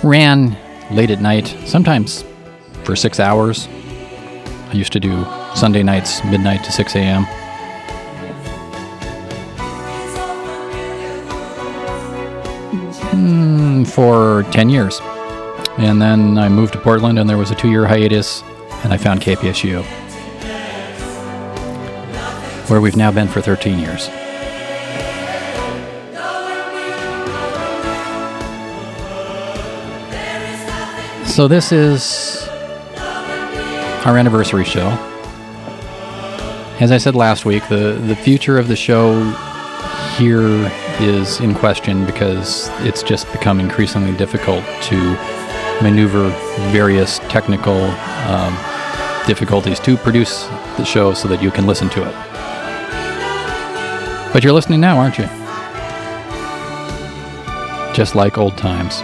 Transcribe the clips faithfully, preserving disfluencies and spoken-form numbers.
ran late at night, sometimes for six hours. I used to do Sunday nights, midnight to six a.m. Mm, for ten years. And then I moved to Portland, and there was a two-year hiatus, and I found K P S U, where we've now been for thirteen years. So this is our anniversary show. As I said last week, the, the future of the show here is in question because it's just become increasingly difficult to maneuver various technical um, difficulties to produce the show so that you can listen to it. But you're listening now, aren't you? Just like old times.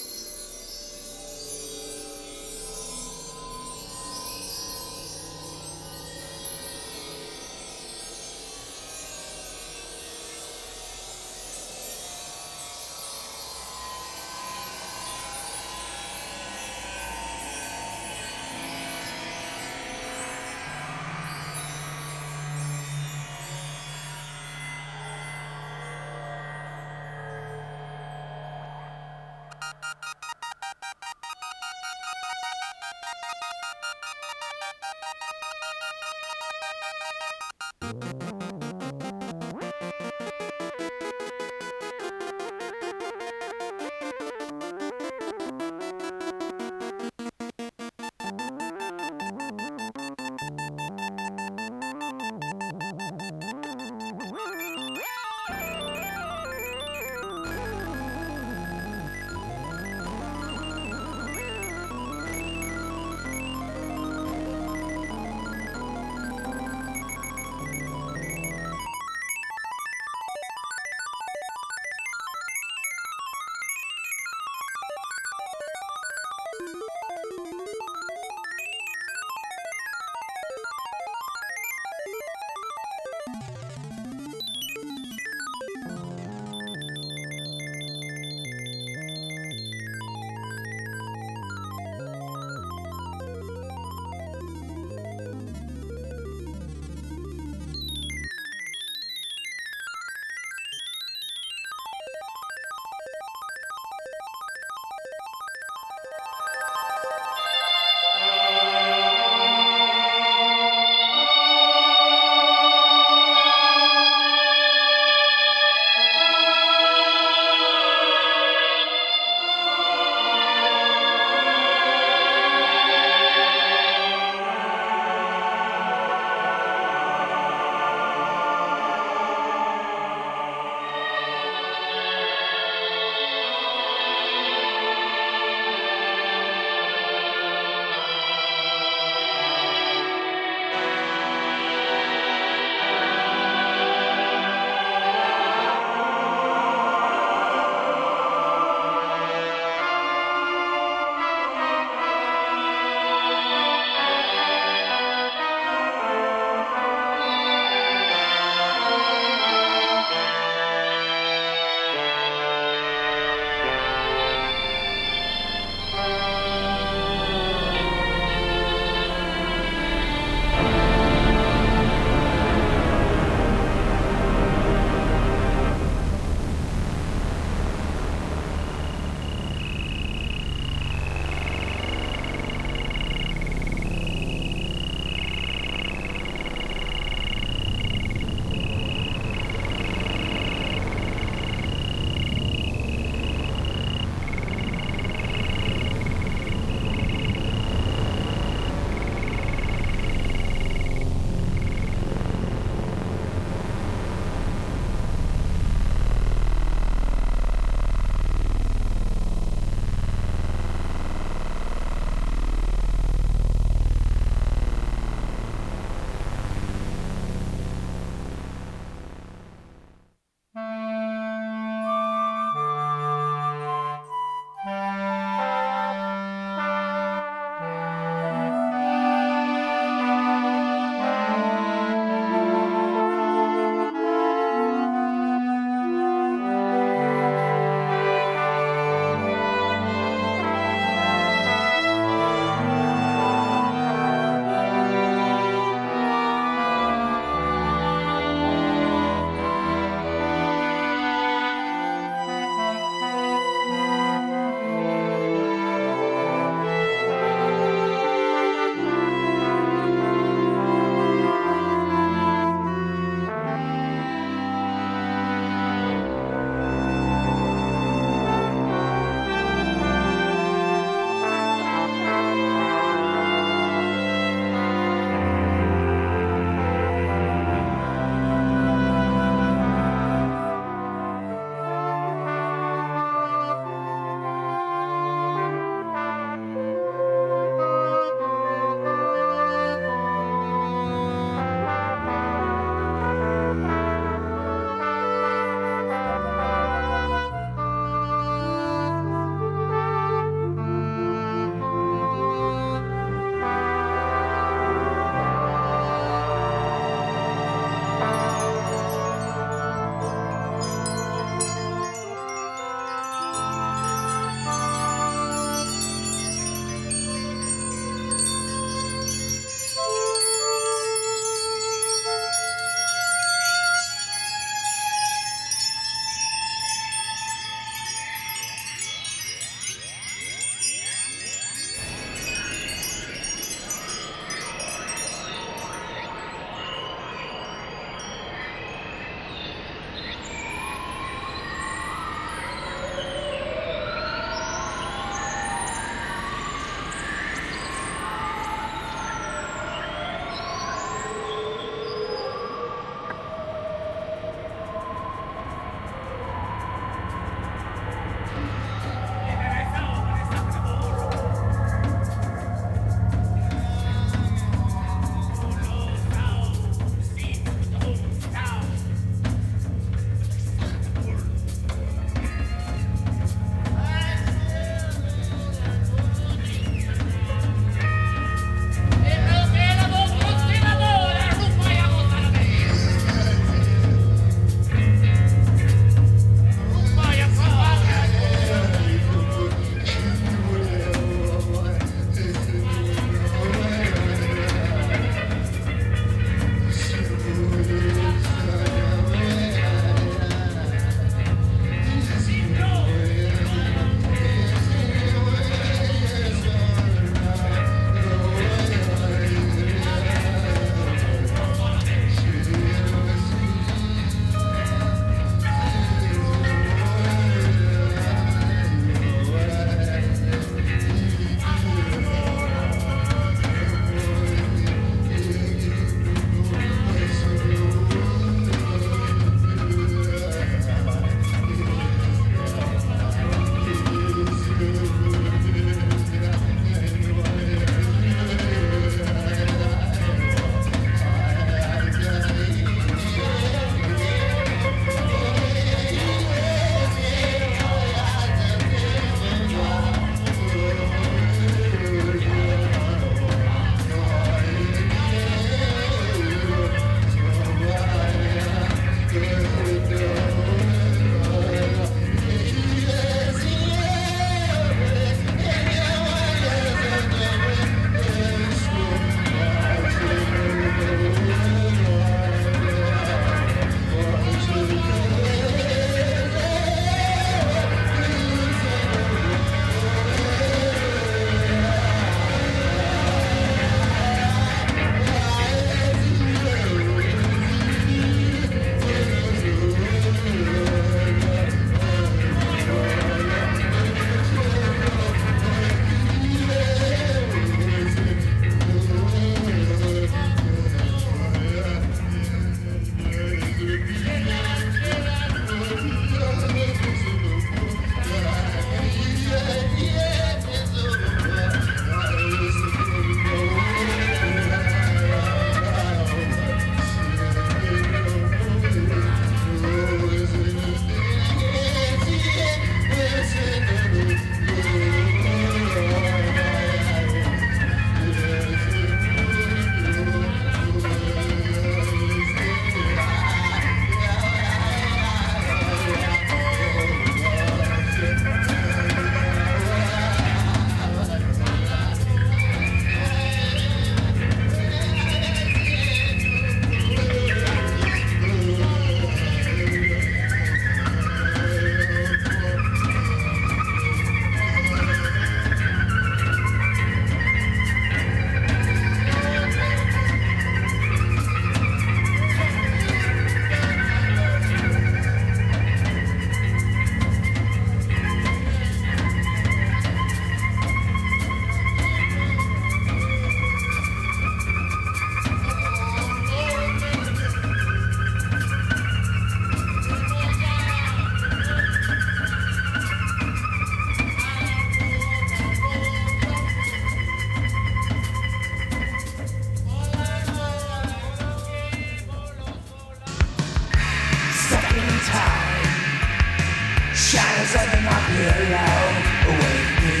Shadows under my pillow awake me.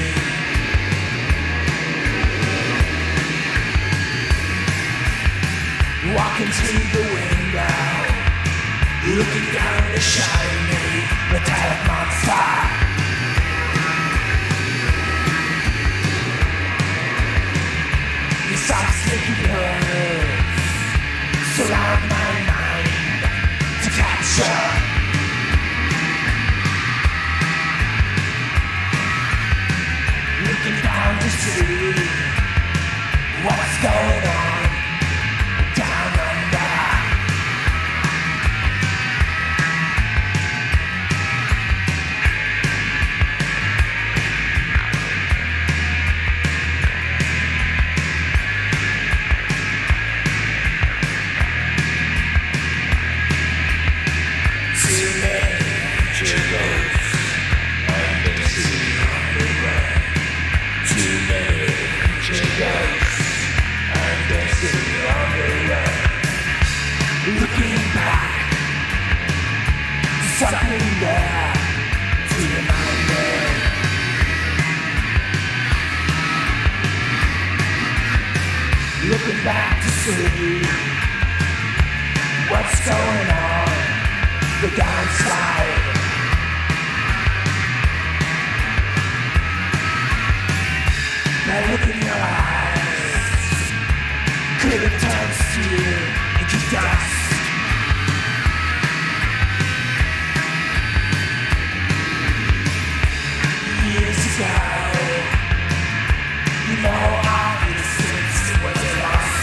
Walking through the window, looking down the shiny metallic monster. Your soft sticky pillows surround my mind to capture. Looking down to see what's going on down under. Too many jiggles under the underground. Too many jiggles under the underground. Looking back to something there to remind me. Looking back to see what's going on the downside. That look in your eyes could have turned steel into dust. Years ago, you know our innocence was lost.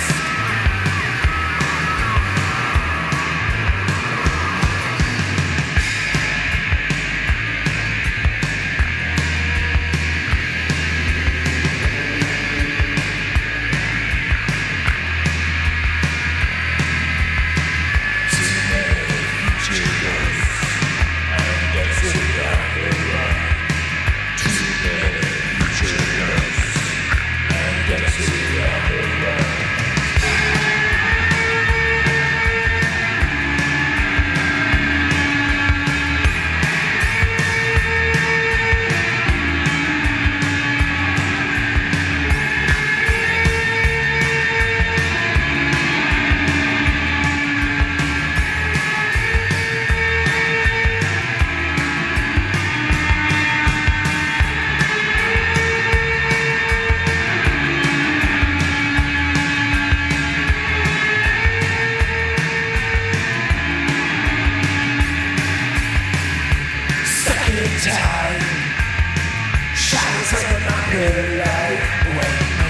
Time, shadows under my pillow wake me.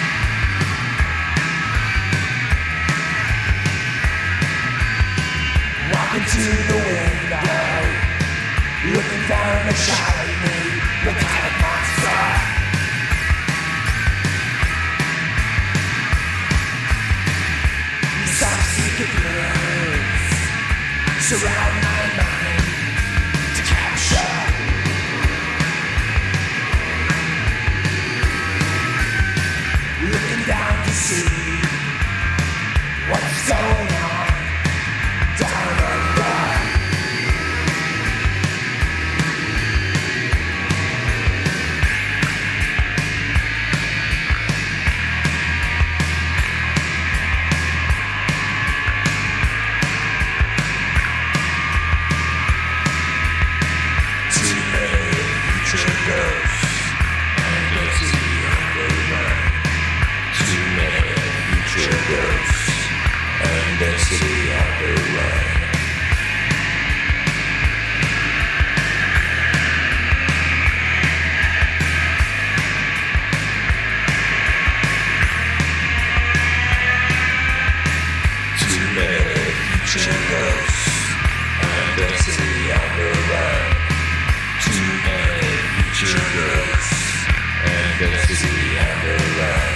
Walking to the window, looking down the shiny metallic monster. Soft secret words surround my mind to capture. Looking down to see what's going on down under. Too many triggers and it's the underground. Too many triggers and it's the underground. Too many triggers and it's the underground. Too many triggers and it's the underground.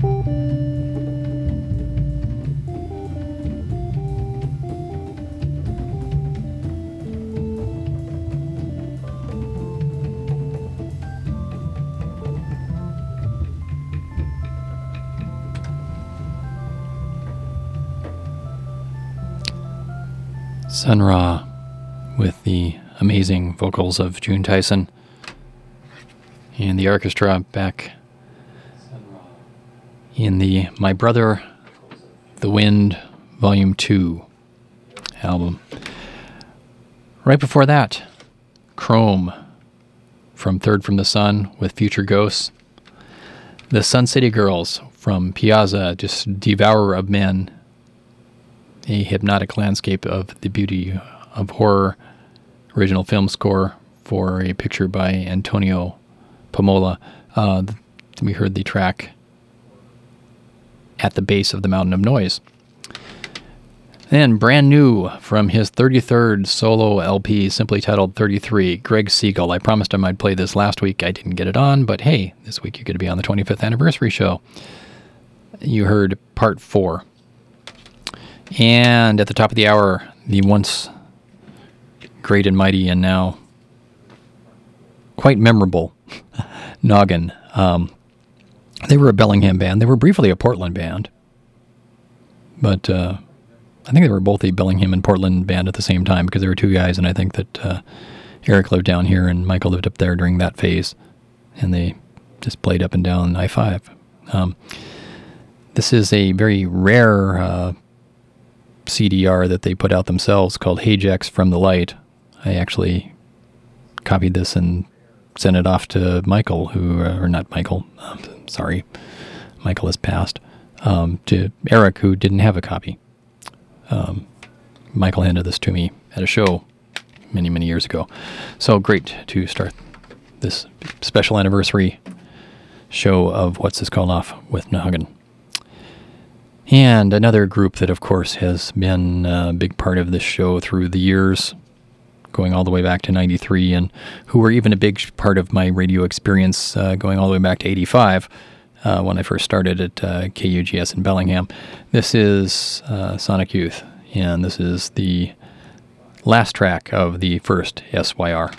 Sun Ra with the amazing vocals of June Tyson and the orchestra back in the My Brother, the Wind, Volume two album. Right before that, Chrome from Third from the Sun with Future Ghosts. The Sun City Girls from Piazza, just Devourer of Men, a hypnotic landscape of the beauty of horror, original film score for a picture by Antonio Pomola. Uh, we heard the track At the Base of the Mountain of Noise. Then, brand new from his thirty-third solo L P, simply titled thirty-three, Greg Siegel. I promised I might play this last week. I didn't get it on, but hey, this week you're going to be on the twenty-fifth anniversary show. You heard part four. And at the top of the hour, the once great and mighty and now quite memorable Noggin. Um, they were a Bellingham band. They were briefly a Portland band. But uh, I think they were both a Bellingham and Portland band at the same time because there were two guys, and I think that uh, Eric lived down here and Michael lived up there during that phase. And they just played up and down I five. Um, this is a very rare Uh, C D R that they put out themselves called Hajax from the Light. I actually copied this and sent it off to Michael, who, uh, or not Michael, um, sorry, Michael has passed, um, to Eric, who didn't have a copy. Um, Michael handed this to me at a show many, many years ago. So great to start this special anniversary show of What's This Called Off with Noggin. And another group that, of course, has been a big part of this show through the years, going all the way back to ninety-three, and who were even a big part of my radio experience uh, going all the way back to eighty-five, uh, when I first started at uh, K U G S in Bellingham. This is uh, Sonic Youth, and this is the last track of the first S Y R.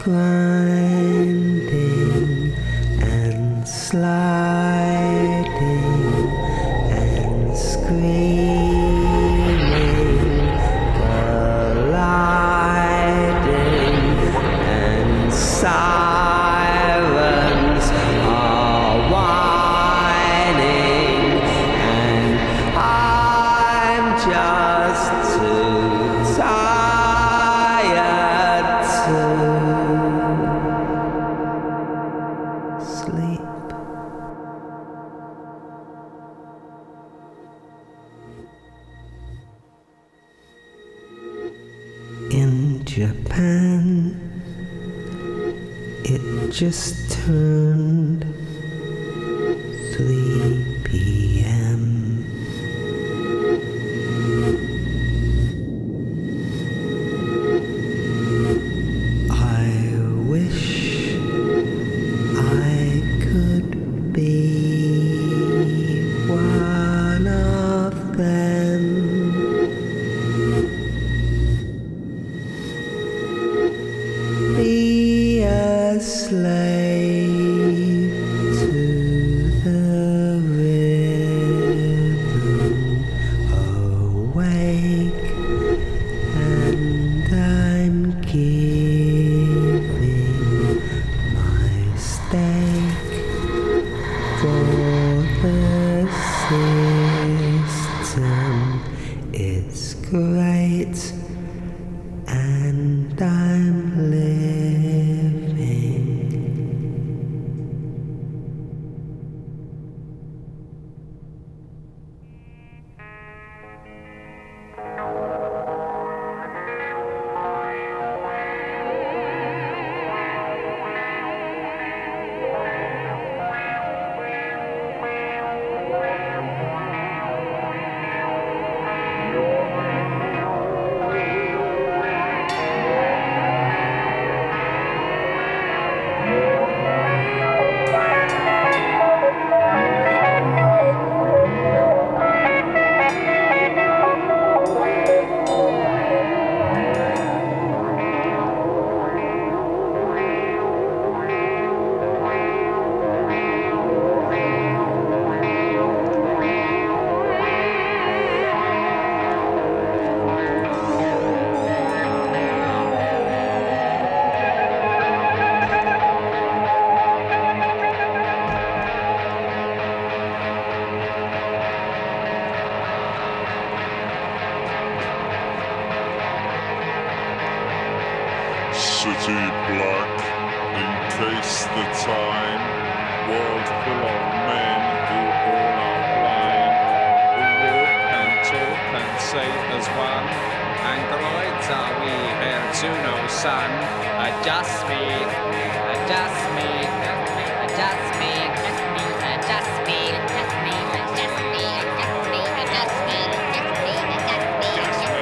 grinding and sliding and screaming, colliding and sirens are whining, and I'm just too tired to sleep. In Japan, it just turned three p m I wish I could be one of them. Be a slave to the rhythm, awake, and I'm giving my stake for the system. It's great, and I'm living. City black, encase the time, world full of men who all are blind, who walk and talk and say as one, androids are we here to no sun, adjust me, adjust me, adjust me, adjust me, adjust me, adjust me, adjust me, adjust me, adjust me, adjust me, adjust me, adjust me, adjust me.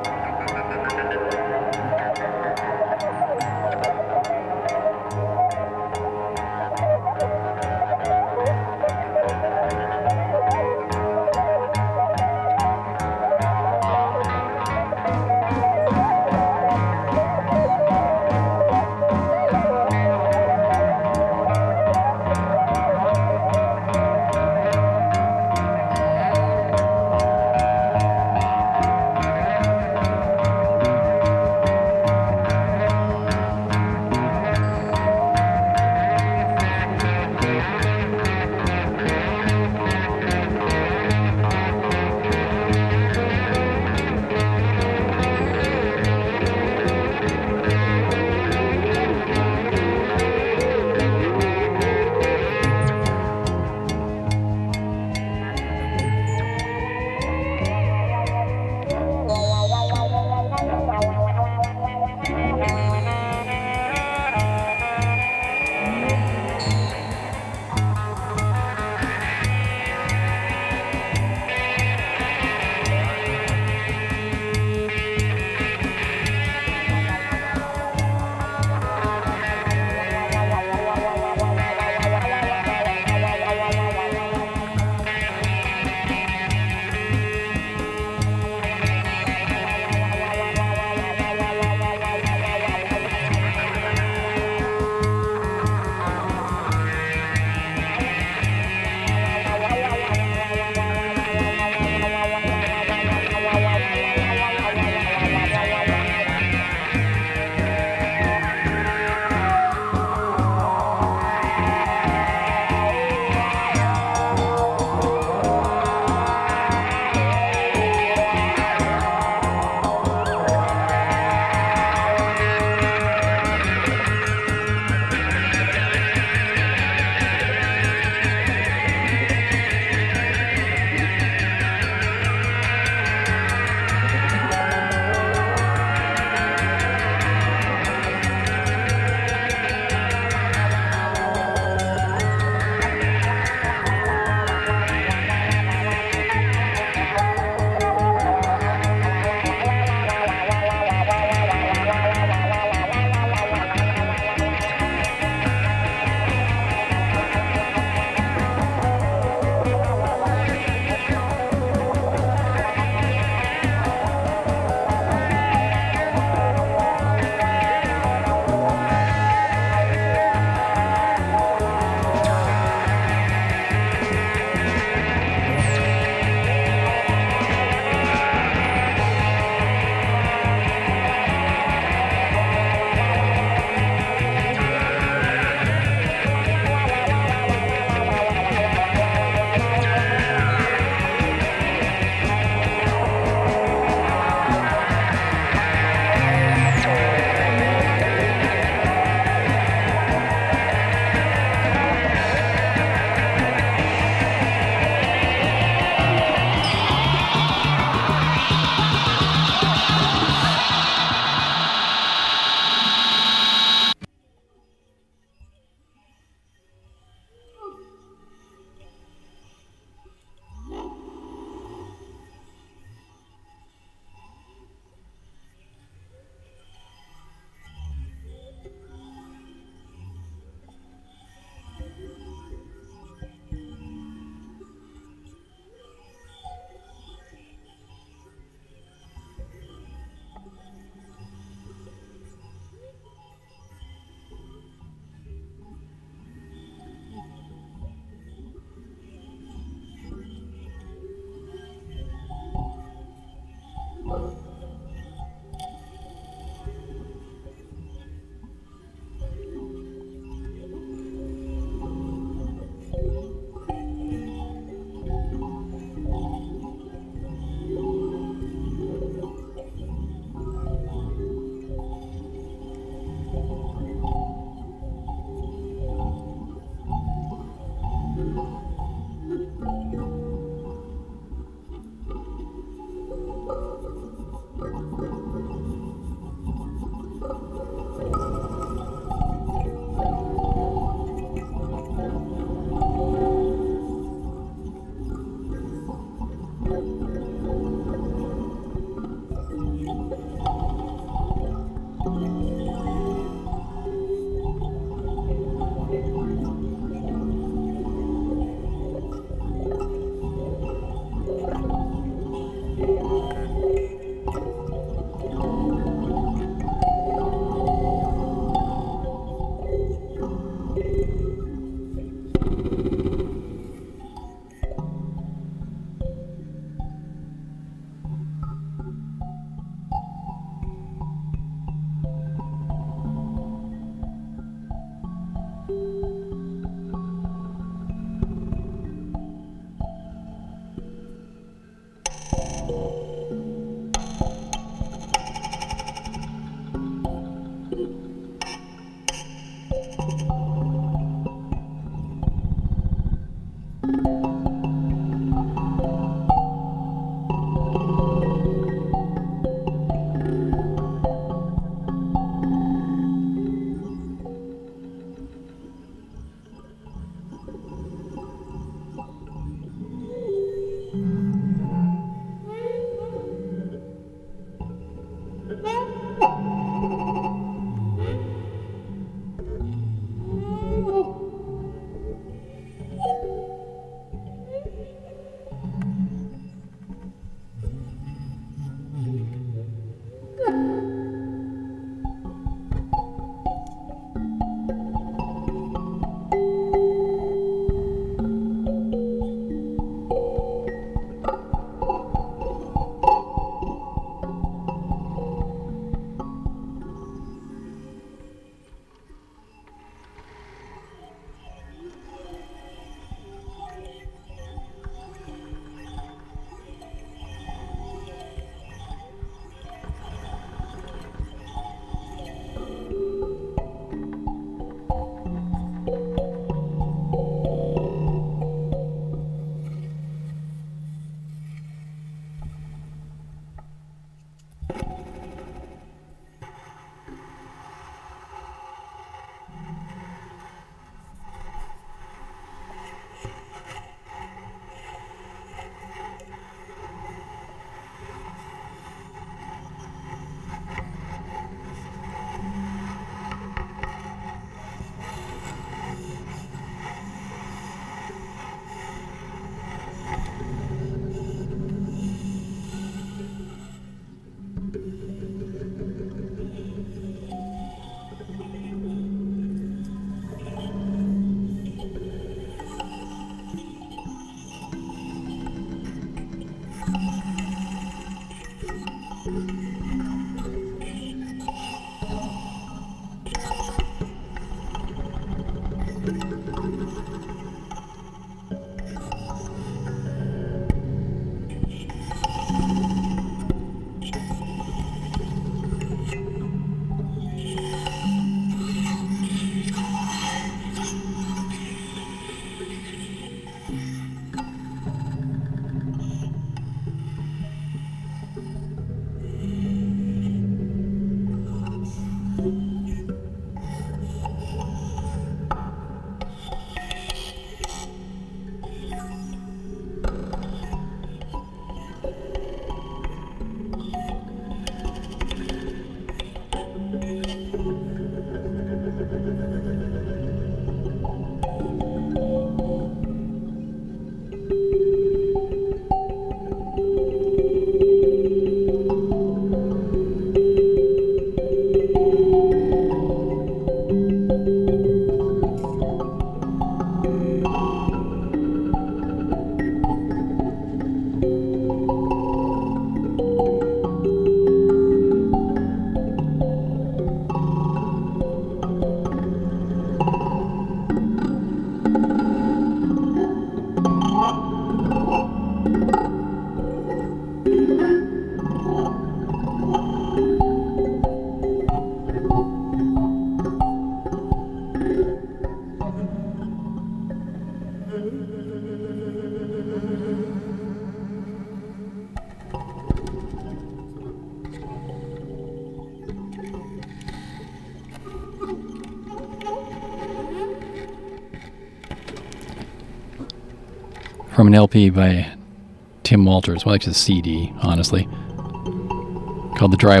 From an L P by Tim Walters, well, actually a C D, honestly, called The Dry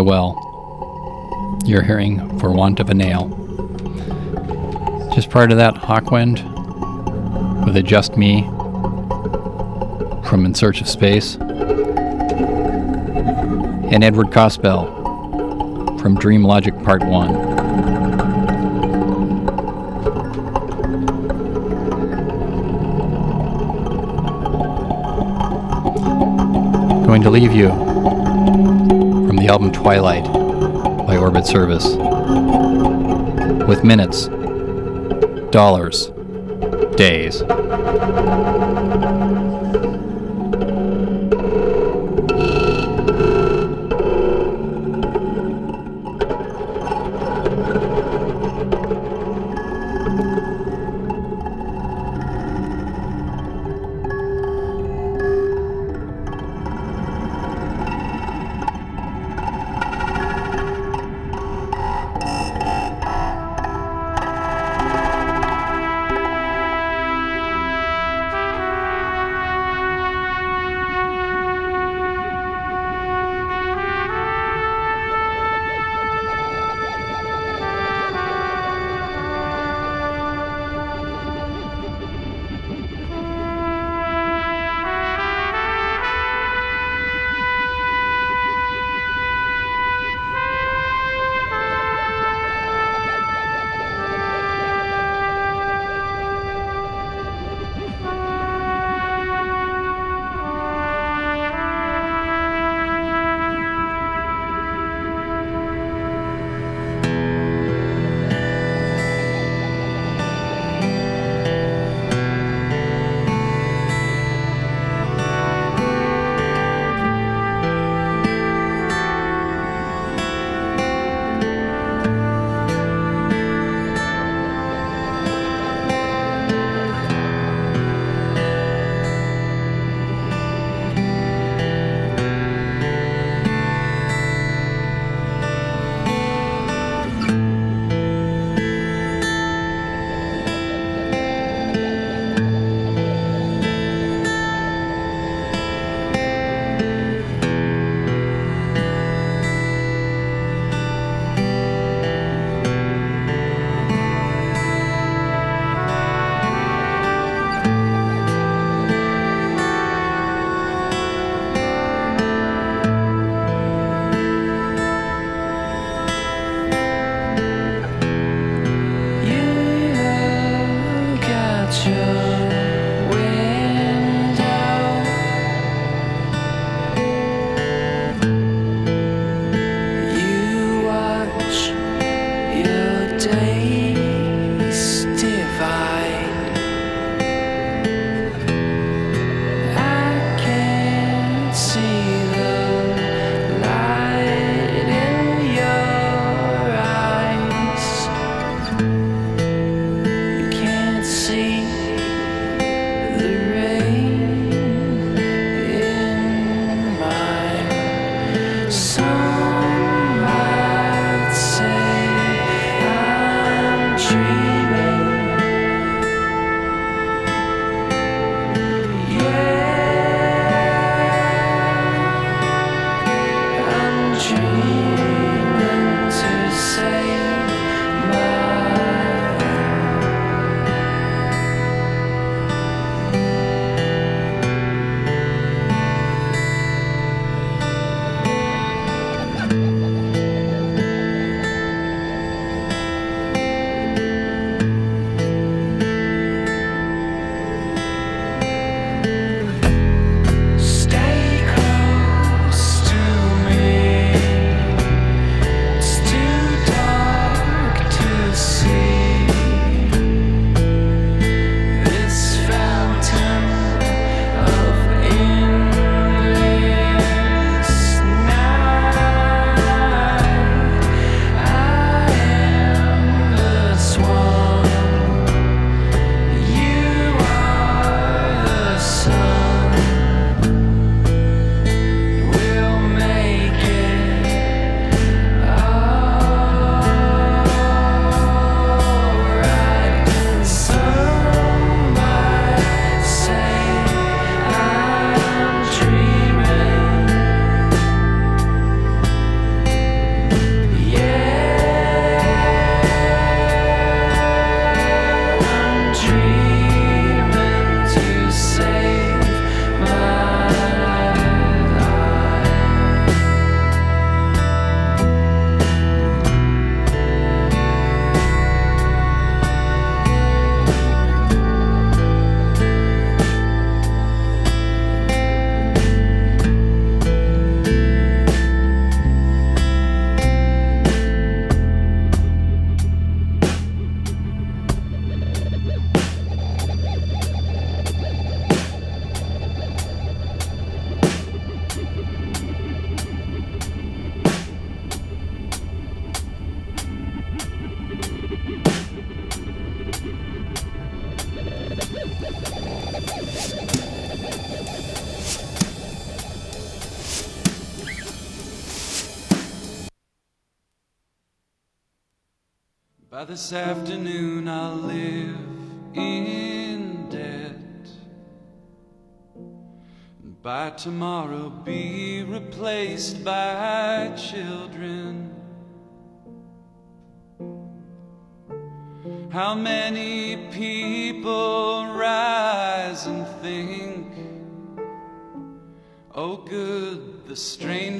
Well. You're hearing For Want of a Nail. Just prior to that, Hawkwind with a Just Me from In Search of Space. and Edward Cospel from Dream Logic Part one. Going to leave you from the album Twilight by Orbit Service with minutes, dollars, days. By this afternoon I'll live in debt, and by tomorrow be replaced by children. How many people rise and think, oh good, the strange